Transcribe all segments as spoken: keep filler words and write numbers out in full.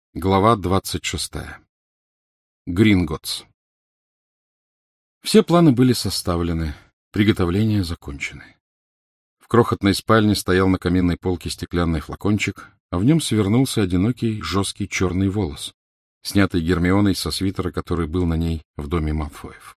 Глава двадцать шестая. Гринготс. Все планы были составлены, приготовления закончены. В крохотной спальне стоял на каминной полке стеклянный флакончик, а в нем свернулся одинокий жесткий черный волос, снятый Гермионой со свитера, который был на ней в доме Малфоев.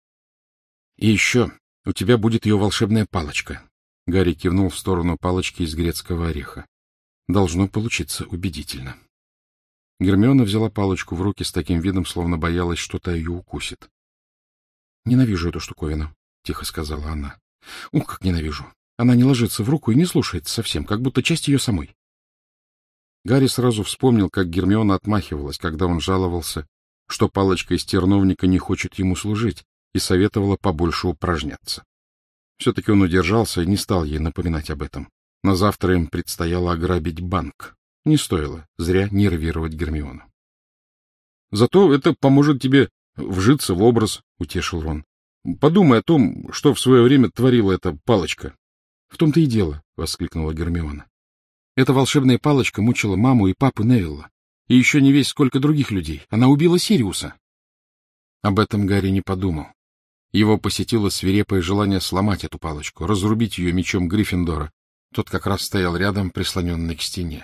— И еще у тебя будет ее волшебная палочка. Гарри кивнул в сторону палочки из грецкого ореха. Должно получиться убедительно. Гермиона взяла палочку в руки с таким видом, словно боялась, что та ее укусит. — Ненавижу эту штуковину, — тихо сказала она. — Ух, как ненавижу! Она не ложится в руку и не слушается совсем, как будто часть ее самой. Гарри сразу вспомнил, как Гермиона отмахивалась, когда он жаловался, что палочка из терновника не хочет ему служить, и советовала побольше упражняться. Все-таки он удержался и не стал ей напоминать об этом. На завтра им предстояло ограбить банк. Не стоило зря нервировать Гермиону. — Зато это поможет тебе вжиться в образ, — утешил Рон. — Подумай о том, что в свое время творила эта палочка. — В том-то и дело, — воскликнула Гермиона. Эта волшебная палочка мучила маму и папу Невилла, и еще не весь сколько других людей. Она убила Сириуса. Об этом Гарри не подумал. Его посетило свирепое желание сломать эту палочку, разрубить ее мечом Гриффиндора. Тот как раз стоял рядом, прислоненный к стене.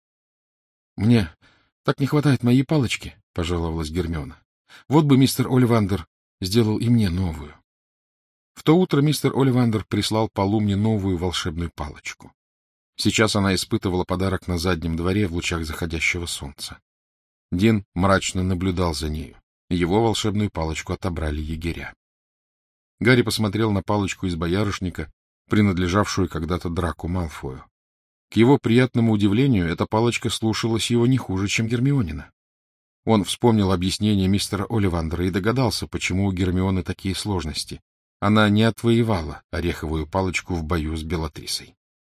— Мне так не хватает моей палочки, — пожаловалась Гермиона. — Вот бы мистер Олливандер сделал и мне новую. В то утро мистер Олливандер прислал Полумне новую волшебную палочку. Сейчас она испытывала подарок на заднем дворе в лучах заходящего солнца. Дин мрачно наблюдал за нею. Его волшебную палочку отобрали егеря. Гарри посмотрел на палочку из боярышника, принадлежавшую когда-то Драко Малфою. К его приятному удивлению, эта палочка слушалась его не хуже, чем Гермионина. Он вспомнил объяснение мистера Олливандера и догадался, почему у Гермионы такие сложности. Она не отвоевала ореховую палочку в бою с Белатрисой.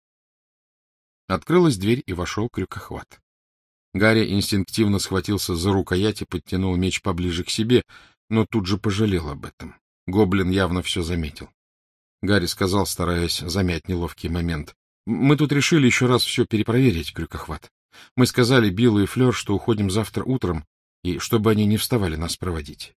Открылась дверь, и вошел Крюкохват. Гарри инстинктивно схватился за рукоять и подтянул меч поближе к себе, но тут же пожалел об этом. Гоблин явно все заметил. Гарри сказал, стараясь замять неловкий момент: — Мы тут решили еще раз все перепроверить, Крюкохват. Мы сказали Биллу и Флёр, что уходим завтра утром, и чтобы они не вставали нас проводить.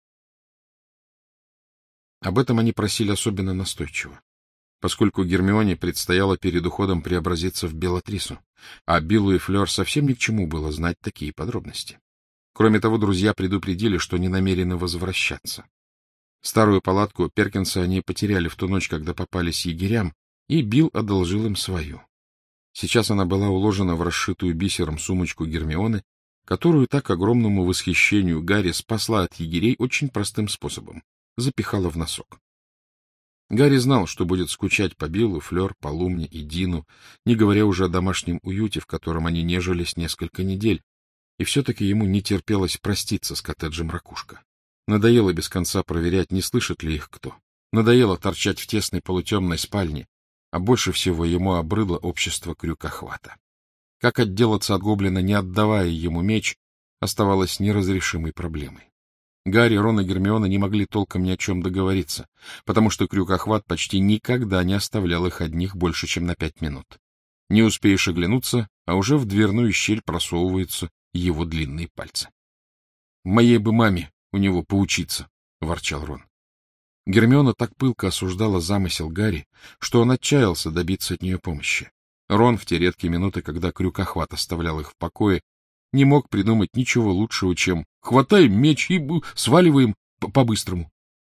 Об этом они просили особенно настойчиво, поскольку Гермионе предстояло перед уходом преобразиться в Белатрису, а Биллу и Флёр совсем ни к чему было знать такие подробности. Кроме того, друзья предупредили, что не намерены возвращаться. Старую палатку Перкинса они потеряли в ту ночь, когда попались егерям, и Билл одолжил им свою. Сейчас она была уложена в расшитую бисером сумочку Гермионы, которую так к огромному восхищению Гарри спасла от егерей очень простым способом — запихала в носок. Гарри знал, что будет скучать по Биллу, Флёр, Полумне и Дину, не говоря уже о домашнем уюте, в котором они нежились несколько недель, и все-таки ему не терпелось проститься с коттеджем Ракушка. Надоело без конца проверять, не слышит ли их кто. Надоело торчать в тесной полутемной спальне, а больше всего ему обрыдло общество Крюкохвата. Как отделаться от гоблина, не отдавая ему меч, оставалось неразрешимой проблемой. Гарри, Рон и Гермиона не могли толком ни о чем договориться, потому что Крюкохват почти никогда не оставлял их одних больше, чем на пять минут. Не успеешь оглянуться, а уже в дверную щель просовываются его длинные пальцы. — Моей бы маме у него поучиться, — ворчал Рон. Гермиона так пылко осуждала замысел Гарри, что он отчаялся добиться от нее помощи. Рон в те редкие минуты, когда Крюкохват оставлял их в покое, не мог придумать ничего лучшего, чем «хватаем меч и сваливаем по-быстрому».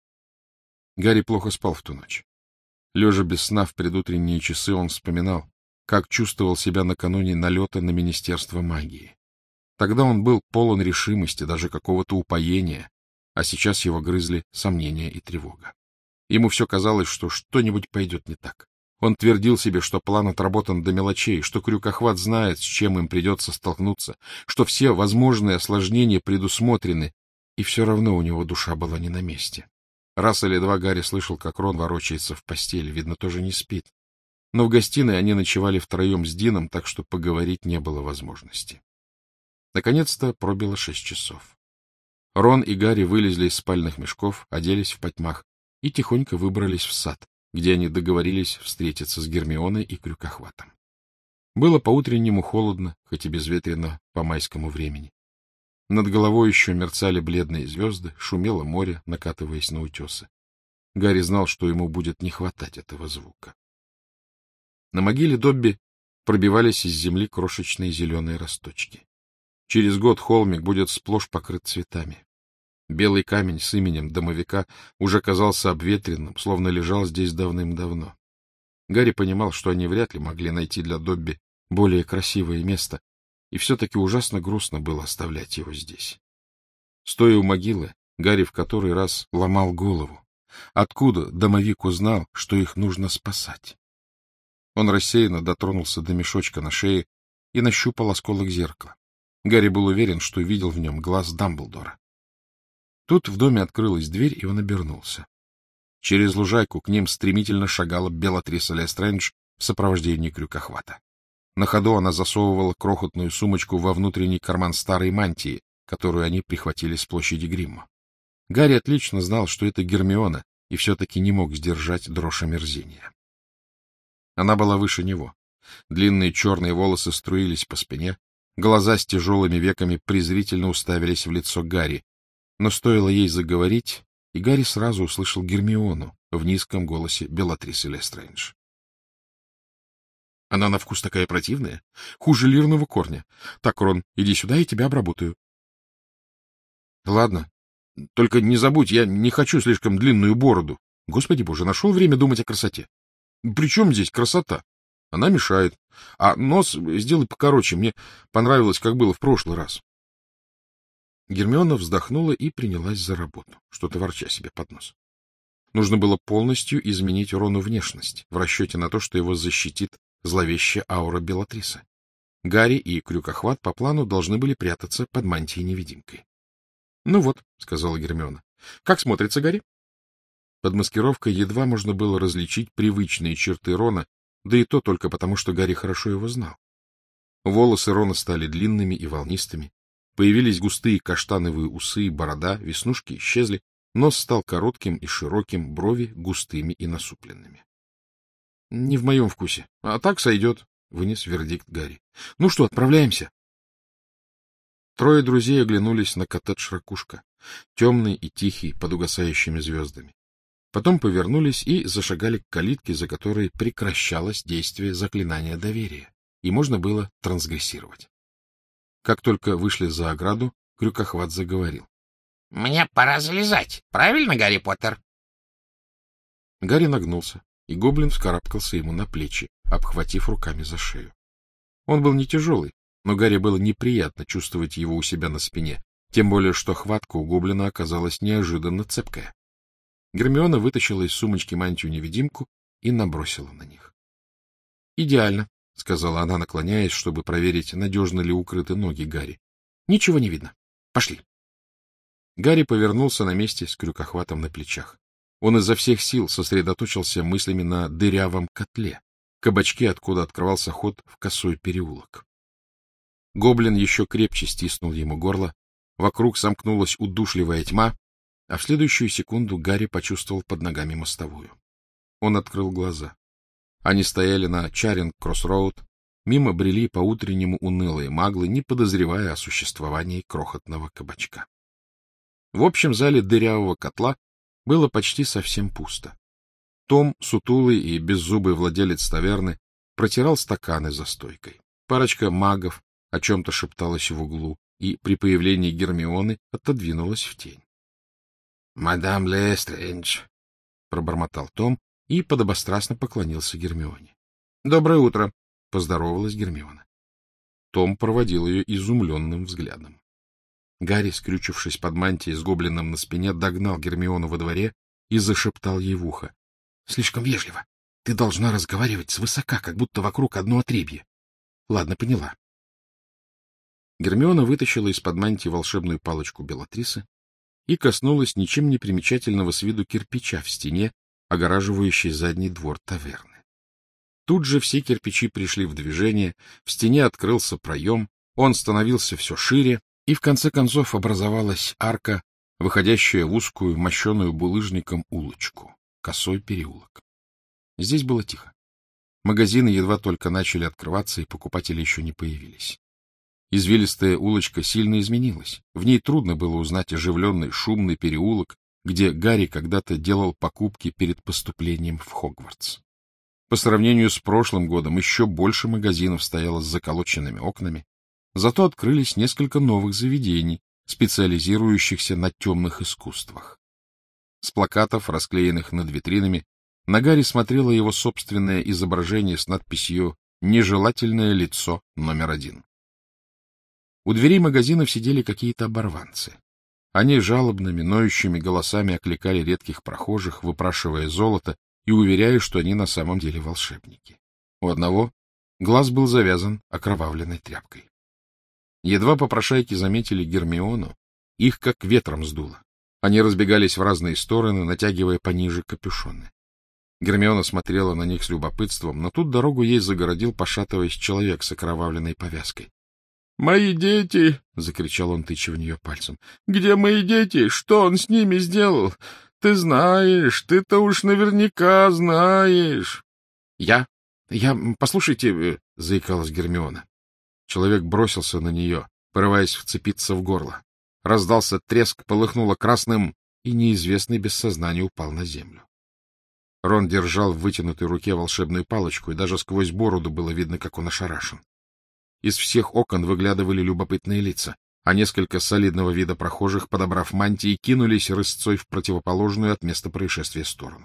Гарри плохо спал в ту ночь. Лежа без сна в предутренние часы, он вспоминал, как чувствовал себя накануне налета на Министерство магии. Тогда он был полон решимости, даже какого-то упоения, а сейчас его грызли сомнения и тревога. Ему все казалось, что что-нибудь пойдет не так. Он твердил себе, что план отработан до мелочей, что Крюкохват знает, с чем им придется столкнуться, что все возможные осложнения предусмотрены, и все равно у него душа была не на месте. Раз или два Гарри слышал, как Рон ворочается в постели, видно, тоже не спит. Но в гостиной они ночевали втроем с Дином, так что поговорить не было возможности. Наконец-то пробило шесть часов. Рон и Гарри вылезли из спальных мешков, оделись в потьмах и тихонько выбрались в сад, где они договорились встретиться с Гермионой и Крюкохватом. Было по-утреннему холодно, хоть и безветренно по майскому времени. Над головой еще мерцали бледные звезды, шумело море, накатываясь на утесы. Гарри знал, что ему будет не хватать этого звука. На могиле Добби пробивались из земли крошечные зеленые росточки. Через год холмик будет сплошь покрыт цветами. Белый камень с именем домовика уже казался обветренным, словно лежал здесь давным-давно. Гарри понимал, что они вряд ли могли найти для Добби более красивое место, и все-таки ужасно грустно было оставлять его здесь. Стоя у могилы, Гарри в который раз ломал голову. Откуда домовик узнал, что их нужно спасать? Он рассеянно дотронулся до мешочка на шее и нащупал осколок зеркала. Гарри был уверен, что видел в нем глаз Дамблдора. Тут в доме открылась дверь, и он обернулся. Через лужайку к ним стремительно шагала Белатриса Лестрейндж в сопровождении крюкохвата. На ходу она засовывала крохотную сумочку во внутренний карман старой мантии, которую они прихватили с площади Гримма. Гарри отлично знал, что это Гермиона, и все-таки не мог сдержать дрожь омерзения. Она была выше него. Длинные черные волосы струились по спине, глаза с тяжелыми веками презрительно уставились в лицо Гарри. Но стоило ей заговорить, и Гарри сразу услышал Гермиону в низком голосе Белатрисы Лестрейндж. Она на вкус такая противная, хуже лирного корня. Так, Рон, иди сюда, я тебя обработаю. — Ладно, только не забудь, я не хочу слишком длинную бороду. Господи боже, нашел время думать о красоте. При чем здесь красота? Она мешает. А нос сделай покороче, мне понравилось, как было в прошлый раз. Гермиона вздохнула и принялась за работу, что-то ворча себе под нос. Нужно было полностью изменить Рону внешность, в расчете на то, что его защитит зловещая аура Белатрисы. Гарри и крюкохват по плану должны были прятаться под мантией-невидимкой. — Ну вот, — сказала Гермиона. — Как смотрится, Гарри? Под маскировкой едва можно было различить привычные черты Рона, да и то только потому, что Гарри хорошо его знал. Волосы Рона стали длинными и волнистыми, появились густые каштановые усы и борода, веснушки исчезли, нос стал коротким и широким, брови густыми и насупленными. — Не в моем вкусе. А так сойдет, — вынес вердикт Гарри. — Ну что, отправляемся? Трое друзей оглянулись на коттедж Ракушка, темный и тихий, под угасающими звездами. Потом повернулись и зашагали к калитке, за которой прекращалось действие заклинания доверия, и можно было трансгрессировать. Как только вышли за ограду, крюкохват заговорил. — Мне пора залезать. Правильно, Гарри Поттер? Гарри нагнулся, и гоблин вскарабкался ему на плечи, обхватив руками за шею. Он был не тяжелый, но Гарри было неприятно чувствовать его у себя на спине, тем более что хватка у гоблина оказалась неожиданно цепкая. Гермиона вытащила из сумочки мантию-невидимку и набросила на них. — Идеально, — сказала она, наклоняясь, чтобы проверить, надежно ли укрыты ноги Гарри. — Ничего не видно. Пошли. Гарри повернулся на месте с крюкохватом на плечах. Он изо всех сил сосредоточился мыслями на дырявом котле, кабачке, откуда открывался ход в косой переулок. Гоблин еще крепче стиснул ему горло, вокруг сомкнулась удушливая тьма, а в следующую секунду Гарри почувствовал под ногами мостовую. Он открыл глаза. Они стояли на Чаринг-Кросс-Роуд, мимо брели по-утреннему унылые маглы, не подозревая о существовании крохотного кабачка. В общем зале дырявого котла было почти совсем пусто. Том, сутулый и беззубый владелец таверны, протирал стаканы за стойкой. Парочка магов о чем-то шепталась в углу, и при появлении Гермионы отодвинулась в тень. — Мадам Лестрейндж, — пробормотал Том и подобострастно поклонился Гермионе. — Доброе утро, — поздоровалась Гермиона. Том проводил ее изумленным взглядом. Гарри, скрючившись под мантией с гоблином на спине, догнал Гермиону во дворе и зашептал ей в ухо. — Слишком вежливо. Ты должна разговаривать свысока, как будто вокруг одно отребье. — Ладно, поняла. Гермиона вытащила из-под мантии волшебную палочку Белатрисы и коснулась ничем не примечательного с виду кирпича в стене, огораживающей задний двор таверны. Тут же все кирпичи пришли в движение, в стене открылся проем, он становился все шире, и в конце концов образовалась арка, выходящая в узкую, мощеную булыжником улочку, косой переулок. Здесь было тихо. Магазины едва только начали открываться, и покупатели еще не появились. Извилистая улочка сильно изменилась. В ней трудно было узнать оживленный, шумный переулок, где Гарри когда-то делал покупки перед поступлением в Хогвартс. По сравнению с прошлым годом еще больше магазинов стояло с заколоченными окнами, зато открылись несколько новых заведений, специализирующихся на темных искусствах. С плакатов, расклеенных над витринами, на Гарри смотрело его собственное изображение с надписью «Нежелательное лицо номер один». У дверей магазинов сидели какие-то оборванцы. Они жалобными, ноющими голосами окликали редких прохожих, выпрашивая золото и уверяя, что они на самом деле волшебники. У одного глаз был завязан окровавленной тряпкой. Едва попрошайки заметили Гермиону, их как ветром сдуло. Они разбегались в разные стороны, натягивая пониже капюшоны. Гермиона смотрела на них с любопытством, но тут дорогу ей загородил, пошатываясь, человек с окровавленной повязкой. — Мои дети! — закричал он, тыча в нее пальцем. — Где мои дети? Что он с ними сделал? Ты знаешь, ты-то уж наверняка знаешь. — Я? Я... Послушайте, — заикалась Гермиона. Человек бросился на нее, порываясь вцепиться в горло. Раздался треск, полыхнуло красным, и неизвестный без сознания упал на землю. Рон держал в вытянутой руке волшебную палочку, и даже сквозь бороду было видно, как он ошарашен. Из всех окон выглядывали любопытные лица, а несколько солидного вида прохожих, подобрав мантии, кинулись рысцой в противоположную от места происшествия сторону.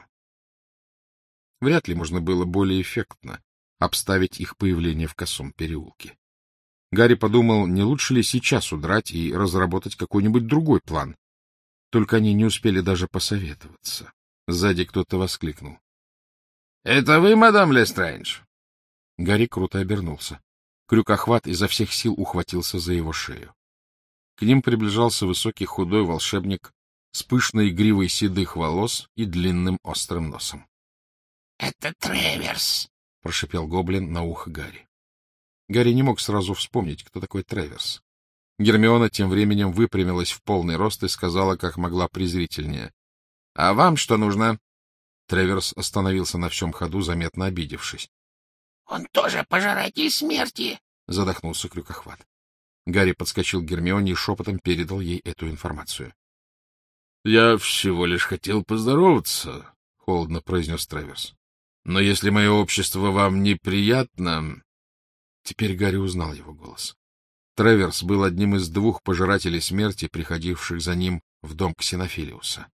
Вряд ли можно было более эффектно обставить их появление в косом переулке. Гарри подумал, не лучше ли сейчас удрать и разработать какой-нибудь другой план. Только они не успели даже посоветоваться. Сзади кто-то воскликнул. — Это вы, мадам Лестрейндж? Гарри круто обернулся. Крюкохват изо всех сил ухватился за его шею. К ним приближался высокий худой волшебник с пышной гривой седых волос и длинным острым носом. — Это Треверс! — прошипел гоблин на ухо Гарри. Гарри не мог сразу вспомнить, кто такой Треверс. Гермиона тем временем выпрямилась в полный рост и сказала, как могла презрительнее. — А вам что нужно? Треверс остановился на всем ходу, заметно обидевшись. — Он тоже пожиратель смерти! — задохнулся Крюкохват. Гарри подскочил к Гермионе и шепотом передал ей эту информацию. — Я всего лишь хотел поздороваться, — холодно произнес Треверс. — Но если мое общество вам неприятно... Теперь Гарри узнал его голос. Треверс был одним из двух пожирателей смерти, приходивших за ним в дом Ксенофилиуса.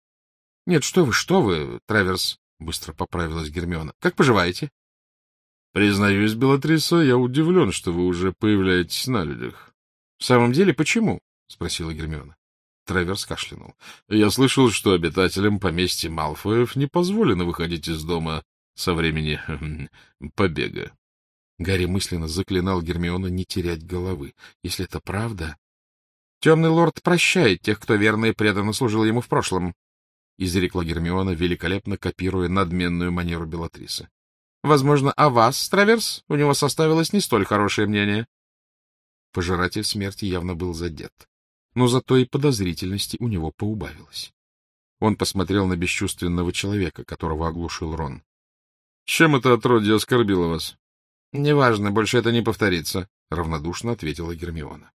— Нет, что вы, что вы, Треверс, — быстро поправилась Гермиона. — Как поживаете? — Признаюсь, Белатриса, я удивлен, что вы уже появляетесь на людях. — В самом деле, почему? — спросила Гермиона. Треверс кашлянул. — Я слышал, что обитателям поместья Малфоев не позволено выходить из дома со времени побега. Гарри мысленно заклинал Гермиону не терять головы. Если это правда... — Темный лорд прощает тех, кто верно и преданно служил ему в прошлом, — изрекла Гермиона, великолепно копируя надменную манеру Белатрисы. — Возможно, о вас, Треверс, у него составилось не столь хорошее мнение. Пожиратель смерти явно был задет, но зато и подозрительности у него поубавилось. Он посмотрел на бесчувственного человека, которого оглушил Рон. — Чем это отродье оскорбило вас? — Неважно, больше это не повторится, — равнодушно ответила Гермиона.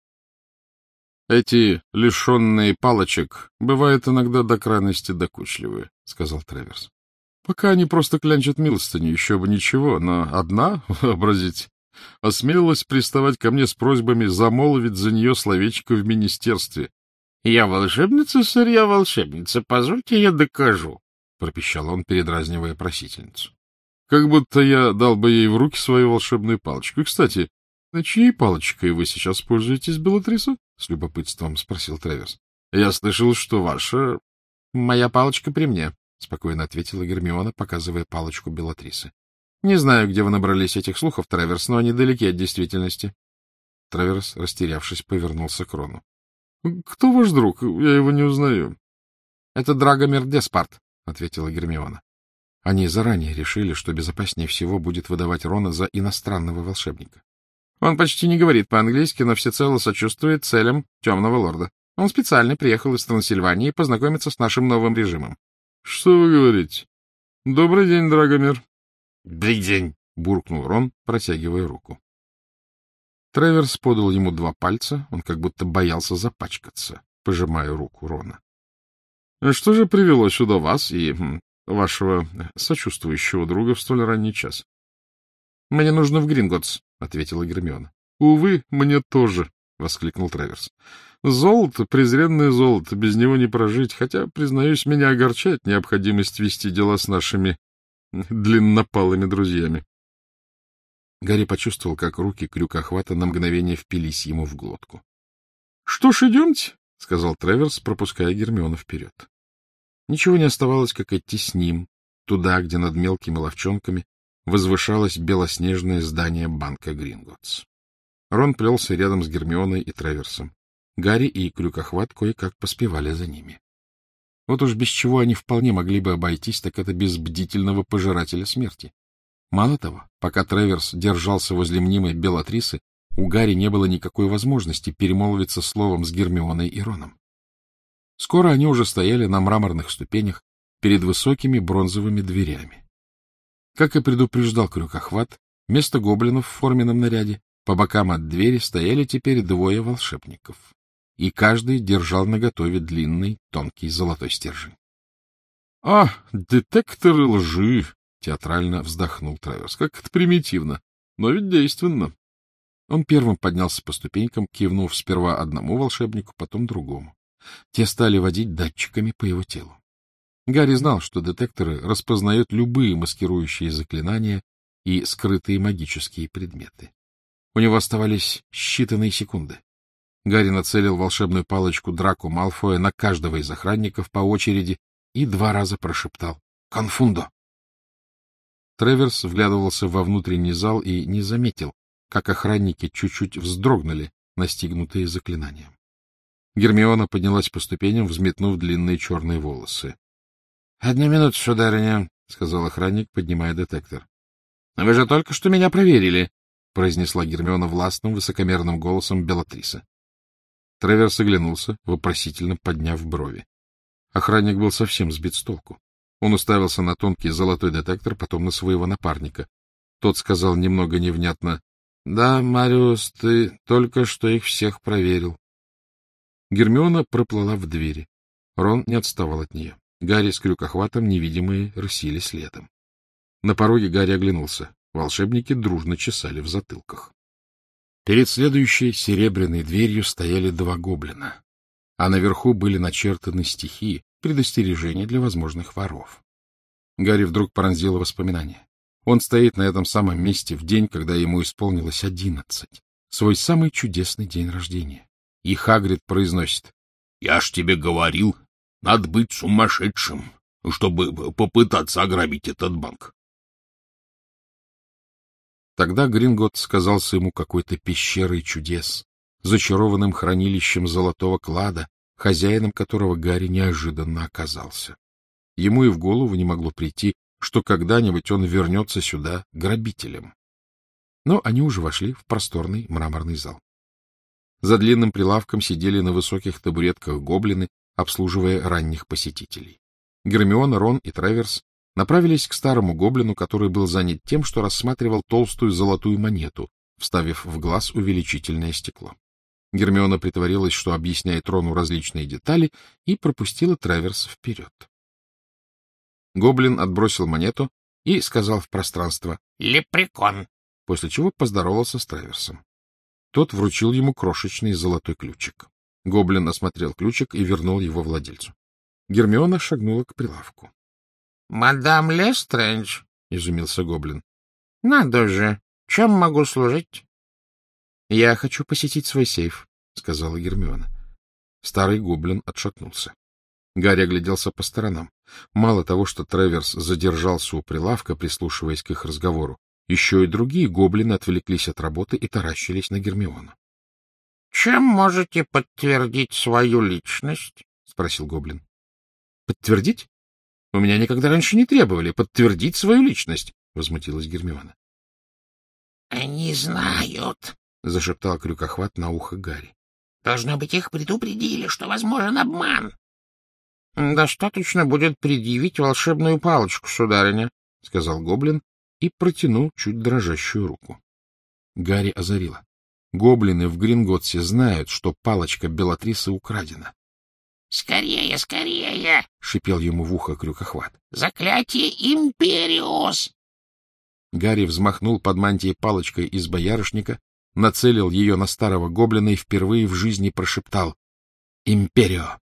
— Эти, лишенные палочек, бывают иногда до крайности докучливы, — сказал Треверс. — Пока они просто клянчат милостыню, еще бы ничего, но одна, вообразите, осмелилась приставать ко мне с просьбами замолвить за нее словечко в министерстве. — Я волшебница, сэр, я волшебница, позвольте я докажу, — пропищал он, передразнивая просительницу. Как будто я дал бы ей в руки свою волшебную палочку. И, кстати, чьей палочкой вы сейчас пользуетесь, Белатриса? — с любопытством спросил Треверс. — Я слышал, что ваша... — Моя палочка при мне, — спокойно ответила Гермиона, показывая палочку Белатрисы. — Не знаю, где вы набрались этих слухов, Треверс, но они далеки от действительности. Треверс, растерявшись, повернулся к Рону. — Кто ваш друг? Я его не узнаю. — Это Драгомир Деспарт, — ответила Гермиона. Они заранее решили, что безопаснее всего будет выдавать Рона за иностранного волшебника. Он почти не говорит по-английски, но всецело сочувствует целям Темного Лорда. Он специально приехал из Трансильвании познакомиться с нашим новым режимом. — Что вы говорите? — Добрый день, Драгомир. — Добрый день, — буркнул Рон, протягивая руку. Треверс подал ему два пальца, он как будто боялся запачкаться, пожимая руку Рона. — Что же привело сюда вас и вашего сочувствующего друга в столь ранний час? — Мне нужно в Гринготтс, — ответила Гермиона. — Увы, мне тоже, — воскликнул Треверс. — Золото, презренное золото, без него не прожить, хотя, признаюсь, меня огорчает необходимость вести дела с нашими длиннопалыми друзьями. Гарри почувствовал, как руки крюкохвата на мгновение впились ему в глотку. — Что ж, идемте, — сказал Треверс, пропуская Гермиону вперед. Ничего не оставалось, как идти с ним, туда, где над мелкими ловчонками возвышалось белоснежное здание банка Гринготтс. Рон плелся рядом с Гермионой и Треверсом. Гарри и крюкохват кое-как поспевали за ними. Вот уж без чего они вполне могли бы обойтись, так это без бдительного пожирателя смерти. Мало того, пока Треверс держался возле мнимой Белатрисы, у Гарри не было никакой возможности перемолвиться словом с Гермионой и Роном. Скоро они уже стояли на мраморных ступенях перед высокими бронзовыми дверями. Как и предупреждал крюкохват, вместо гоблинов в форменном наряде по бокам от двери стояли теперь двое волшебников, и каждый держал наготове длинный, тонкий золотой стержень. — А, детекторы лжи! — театрально вздохнул Треверс. — Как это примитивно, но ведь действенно. Он первым поднялся по ступенькам, кивнув сперва одному волшебнику, потом другому. Те стали водить датчиками по его телу. Гарри знал, что детекторы распознают любые маскирующие заклинания и скрытые магические предметы. У него оставались считанные секунды. Гарри нацелил волшебную палочку Драко Малфоя на каждого из охранников по очереди и два раза прошептал «Конфундо!». Треверс вглядывался во внутренний зал и не заметил, как охранники чуть-чуть вздрогнули, настигнутые заклинанием. Гермиона поднялась по ступеням, взметнув длинные черные волосы. — Одну минуту, сударыня, — сказал охранник, поднимая детектор. — Вы же только что меня проверили, — произнесла Гермиона властным, высокомерным голосом Белатрисы. Треверс оглянулся, вопросительно подняв брови. Охранник был совсем сбит с толку. Он уставился на тонкий золотой детектор, потом на своего напарника. Тот сказал немного невнятно: — Да, Мариус, ты только что их всех проверил. Гермиона проплыла в двери. Рон не отставал от нее. Гарри с крюкохватом невидимые рысили следом. На пороге Гарри оглянулся. Волшебники дружно чесали в затылках. Перед следующей серебряной дверью стояли два гоблина, а наверху были начертаны стихи, предостережения для возможных воров. Гарри вдруг пронзило воспоминание. Он стоит на этом самом месте в день, когда ему исполнилось одиннадцать, свой самый чудесный день рождения. И Хагрид произносит: — Я ж тебе говорил, надо быть сумасшедшим, чтобы попытаться ограбить этот банк. Тогда Гринготтс казался ему какой-то пещерой чудес, зачарованным хранилищем золотого клада, хозяином которого Гарри неожиданно оказался. Ему и в голову не могло прийти, что когда-нибудь он вернется сюда грабителем. Но они уже вошли в просторный мраморный зал. За длинным прилавком сидели на высоких табуретках гоблины, обслуживая ранних посетителей. Гермиона, Рон и Треверс направились к старому гоблину, который был занят тем, что рассматривал толстую золотую монету, вставив в глаз увеличительное стекло. Гермиона притворилась, что объясняет Рону различные детали, и пропустила Треверса вперед. Гоблин отбросил монету и сказал в пространство «Лепрекон», после чего поздоровался с Треверсом. Тот вручил ему крошечный золотой ключик. Гоблин осмотрел ключик и вернул его владельцу. Гермиона шагнула к прилавку. — Мадам Лестрэндж, — изумился гоблин. — Надо же, чем могу служить? — Я хочу посетить свой сейф, — сказала Гермиона. Старый гоблин отшатнулся. Гарри огляделся по сторонам. Мало того, что Треверс задержался у прилавка, прислушиваясь к их разговору, еще и другие гоблины отвлеклись от работы и таращились на Гермиону. — Чем можете подтвердить свою личность? — спросил гоблин. — Подтвердить? У меня никогда раньше не требовали подтвердить свою личность, — возмутилась Гермиона. — Они знают, — зашептал крюкохват на ухо Гарри. — Должно быть, их предупредили, что возможен обман. — Достаточно будет предъявить волшебную палочку, сударыня, — сказал гоблин и протянул чуть дрожащую руку. Гарри озарило. Гоблины в Гринготсе знают, что палочка Белатрисы украдена. — Скорее, скорее! — шипел ему в ухо Крюкохват. — Заклятие Империус! Гарри взмахнул под мантией палочкой из боярышника, нацелил ее на старого гоблина и впервые в жизни прошептал «Империо!».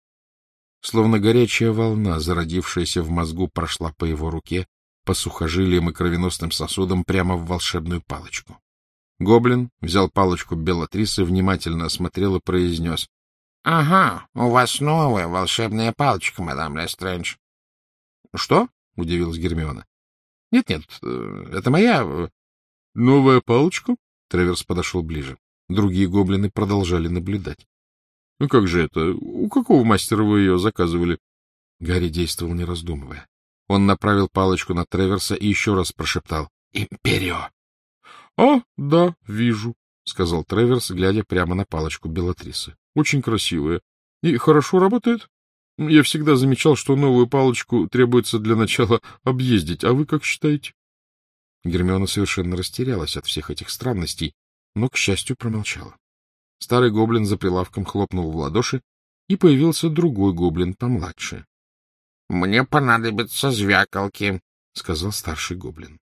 Словно горячая волна, зародившаяся в мозгу, прошла по его руке, по сухожилиям и кровеносным сосудам прямо в волшебную палочку. Гоблин взял палочку Белатрисы, внимательно осмотрел и произнес: — Ага, у вас новая волшебная палочка, мадам Лестрендж. — Что? — удивилась Гермиона. — Нет-нет, это моя... — Новая палочка? Треверс подошел ближе. Другие гоблины продолжали наблюдать. — Ну как же это? У какого мастера вы ее заказывали? Гарри действовал, не раздумывая. Он направил палочку на Треверса и еще раз прошептал: «Империо!» — А, да, вижу, — сказал Треверс, глядя прямо на палочку Белатрисы. — Очень красивая. И хорошо работает? Я всегда замечал, что новую палочку требуется для начала объездить. А вы как считаете? Гермиона совершенно растерялась от всех этих странностей, но, к счастью, промолчала. Старый гоблин за прилавком хлопнул в ладоши, и появился другой гоблин помладше. — Мне понадобятся звякалки, — сказал старший гоблин.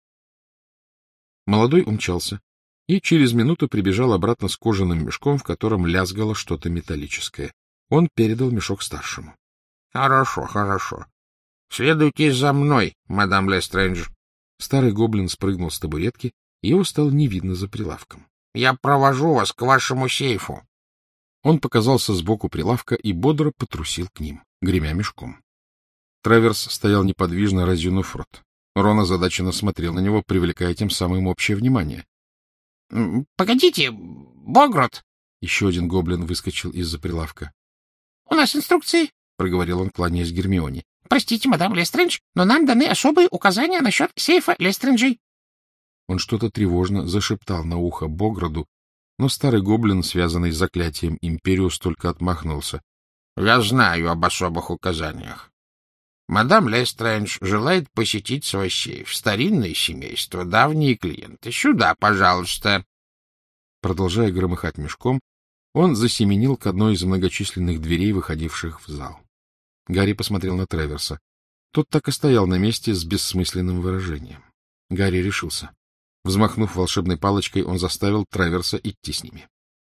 Молодой умчался и через минуту прибежал обратно с кожаным мешком, в котором лязгало что-то металлическое. Он передал мешок старшему. — Хорошо, хорошо. Следуйте за мной, мадам Лестрендж. Старый гоблин спрыгнул с табуретки, и его стало не видно за прилавком. — Я провожу вас к вашему сейфу. Он показался сбоку прилавка и бодро потрусил к ним, гремя мешком. Треверс стоял неподвижно, разъюнув рот. Рон озадаченно смотрел на него, привлекая тем самым общее внимание. — Погодите, Богрот! Еще один гоблин выскочил из-за прилавка. — У нас инструкции, — проговорил он, кланяясь Гермионе. — Простите, мадам Лестрендж, но нам даны особые указания насчет сейфа Лестренджей. Он что-то тревожно зашептал на ухо Бограду, но старый гоблин, связанный с заклятием Империус, только отмахнулся. — Я знаю об особых указаниях. Мадам Лестрендж желает посетить свой сейф. Старинное семейство, давние клиенты. Сюда, пожалуйста. Продолжая громыхать мешком, он засеменил к одной из многочисленных дверей, выходивших в зал. Гарри посмотрел на Треверса. Тот так и стоял на месте с бессмысленным выражением. Гарри решился. Взмахнув волшебной палочкой, он заставил Треверса идти с ними.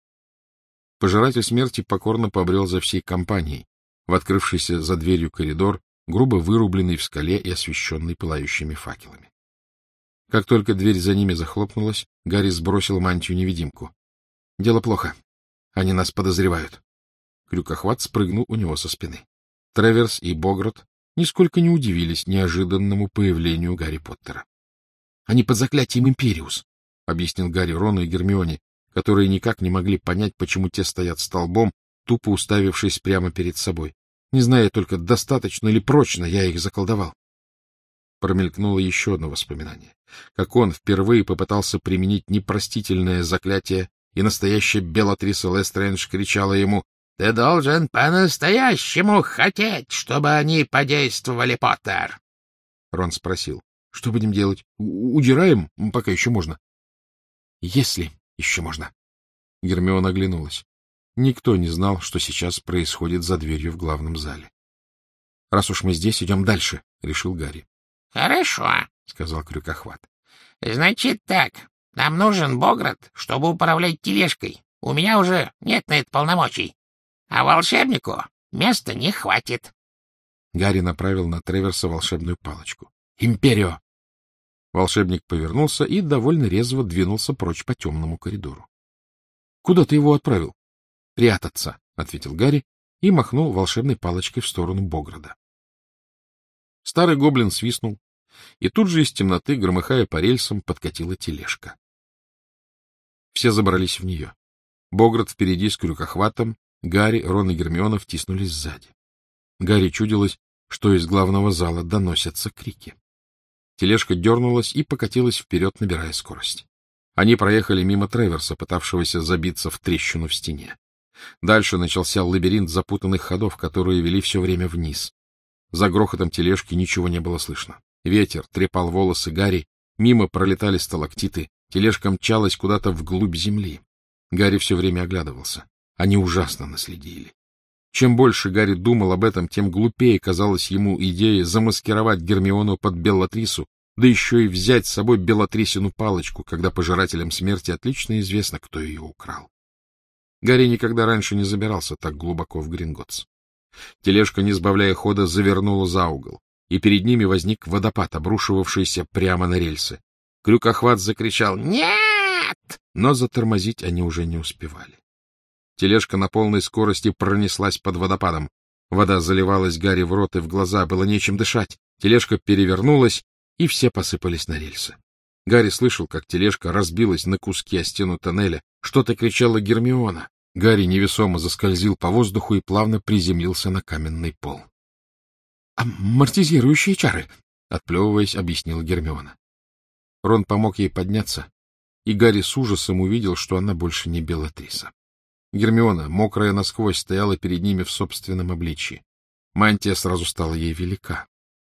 Пожиратель смерти покорно побрел за всей компанией в открывшийся за дверью коридор, грубо вырубленный в скале и освещенный пылающими факелами. Как только дверь за ними захлопнулась, Гарри сбросил мантию-невидимку. — Дело плохо. Они нас подозревают. Крюкохват спрыгнул у него со спины. Треверс и Богрот нисколько не удивились неожиданному появлению Гарри Поттера. — Они под заклятием Империус, — объяснил Гарри Рону и Гермионе, которые никак не могли понять, почему те стоят столбом, тупо уставившись прямо перед собой. Не зная только, достаточно ли прочно я их заколдовал. Промелькнуло еще одно воспоминание. Как он впервые попытался применить непростительное заклятие, и настоящая Белатриса Лестрендж кричала ему: — Ты должен по-настоящему хотеть, чтобы они подействовали, Поттер. Рон спросил: — Что будем делать? Удираем? Пока еще можно. — Если еще можно. Гермиона оглянулась. Никто не знал, что сейчас происходит за дверью в главном зале. — Раз уж мы здесь, идем дальше, — решил Гарри. — Хорошо, — сказал Крюкохват. — Значит так, нам нужен Богрот, чтобы управлять тележкой. У меня уже нет на это полномочий. А волшебнику места не хватит. Гарри направил на Треверса волшебную палочку. — Империо! Волшебник повернулся и довольно резво двинулся прочь по темному коридору. — Куда ты его отправил? — Прятаться, — ответил Гарри и махнул волшебной палочкой в сторону Бограда. Старый гоблин свистнул, и тут же из темноты, громыхая по рельсам, подкатила тележка. Все забрались в нее. Боград впереди с Крюкохватом, Гарри, Рон и Гермиона втиснулись сзади. Гарри чудилось, что из главного зала доносятся крики. Тележка дернулась и покатилась вперед, набирая скорость. Они проехали мимо Треверса, пытавшегося забиться в трещину в стене. Дальше начался лабиринт запутанных ходов, которые вели все время вниз. За грохотом тележки ничего не было слышно. Ветер трепал волосы Гарри, мимо пролетали сталактиты, тележка мчалась куда-то вглубь земли. Гарри все время оглядывался. Они ужасно наследили. Чем больше Гарри думал об этом, тем глупее казалась ему идея замаскировать Гермиону под Беллатрису, да еще и взять с собой Беллатрисину палочку, когда пожирателям смерти отлично известно, кто ее украл. Гарри никогда раньше не забирался так глубоко в Гринготтс. Тележка, не сбавляя хода, завернула за угол, и перед ними возник водопад, обрушивавшийся прямо на рельсы. Крюкохват закричал «Нет!», но затормозить они уже не успевали. Тележка на полной скорости пронеслась под водопадом. Вода заливалась Гарри в рот и в глаза, было нечем дышать. Тележка перевернулась, и все посыпались на рельсы. Гарри слышал, как тележка разбилась на куски о стену тоннеля. Что-то кричала Гермиона. Гарри невесомо заскользил по воздуху и плавно приземлился на каменный пол. — Амортизирующие чары, — отплевываясь, объяснила Гермиона. Рон помог ей подняться, и Гарри с ужасом увидел, что она больше не Беллатриса. Гермиона, мокрая насквозь, стояла перед ними в собственном обличье. Мантия сразу стала ей велика.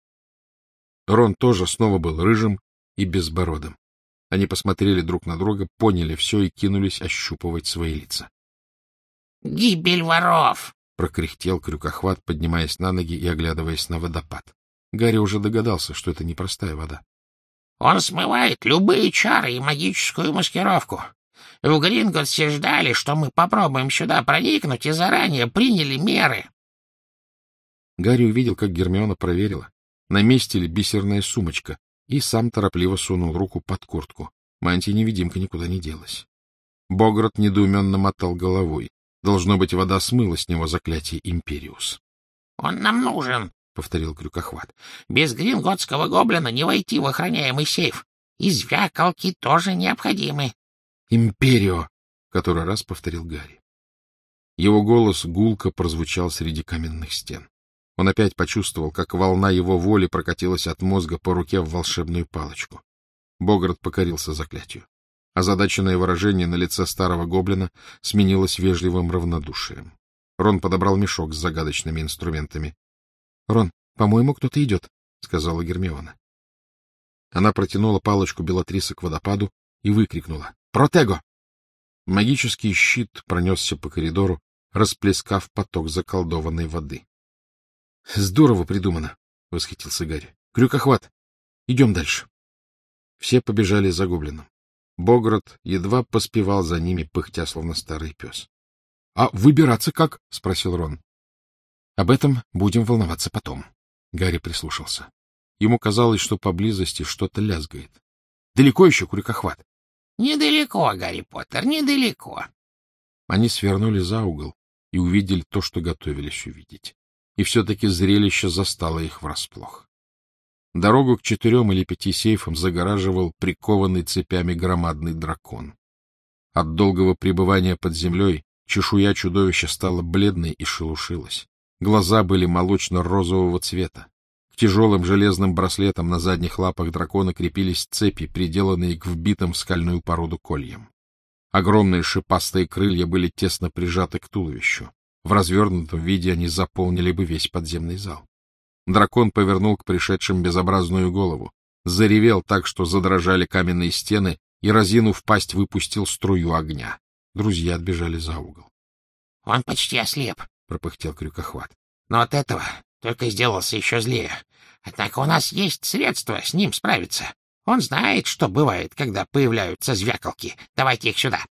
Рон тоже снова был рыжим и безбородым. Они посмотрели друг на друга, поняли все и кинулись ощупывать свои лица. — Гибель воров! — прокряхтел Крюкохват, поднимаясь на ноги и оглядываясь на водопад. Гарри уже догадался, что это непростая вода. — Он смывает любые чары и магическую маскировку. В Гринготтсе ждали, что мы попробуем сюда проникнуть, и заранее приняли меры. Гарри увидел, как Гермиона проверила, на месте ли бисерная сумочка, и сам торопливо сунул руку под куртку. Мантия-невидимка никуда не делась. Бограт недоуменно мотал головой. Должно быть, вода смыла с него заклятие Империус. — Он нам нужен, — повторил Крюкохват. — Без гринготтского гоблина не войти в охраняемый сейф. И звякалки тоже необходимы. «Империо!» — который раз повторил Гарри. Его голос гулко прозвучал среди каменных стен. Он опять почувствовал, как волна его воли прокатилась от мозга по руке в волшебную палочку. Бограт покорился заклятию. Озадаченное выражение на лице старого гоблина сменилось вежливым равнодушием. Рон подобрал мешок с загадочными инструментами. — Рон, по-моему, кто-то идет, — сказала Гермиона. Она протянула палочку Беллатрисы к водопаду и выкрикнула: «Протего!» Магический щит пронесся по коридору, расплескав поток заколдованной воды. — Здорово придумано! — восхитился Гарри. — Крюкохват! Идем дальше. Все побежали за гоблином. Бограт едва поспевал за ними, пыхтя, словно старый пес. — А выбираться как? — спросил Рон. — Об этом будем волноваться потом. Гарри прислушался. Ему казалось, что поблизости что-то лязгает. — Далеко еще, Крюкохват? — Недалеко, Гарри Поттер, недалеко. Они свернули за угол и увидели то, что готовились увидеть. И все-таки зрелище застало их врасплох. Дорогу к четырем или пяти сейфам загораживал прикованный цепями громадный дракон. От долгого пребывания под землей чешуя чудовища стала бледной и шелушилась. Глаза были молочно-розового цвета. К тяжелым железным браслетам на задних лапах дракона крепились цепи, приделанные к вбитым в скальную породу кольям. Огромные шипастые крылья были тесно прижаты к туловищу. В развернутом виде они заполнили бы весь подземный зал. Дракон повернул к пришедшим безобразную голову, заревел так, что задрожали каменные стены, и, разинув пасть, выпустил струю огня. Друзья отбежали за угол. — Он почти ослеп, — пропыхтел Крюкохват. — Но от этого только сделался еще злее. Однако у нас есть средства с ним справиться. Он знает, что бывает, когда появляются звякалки. Давайте их сюда.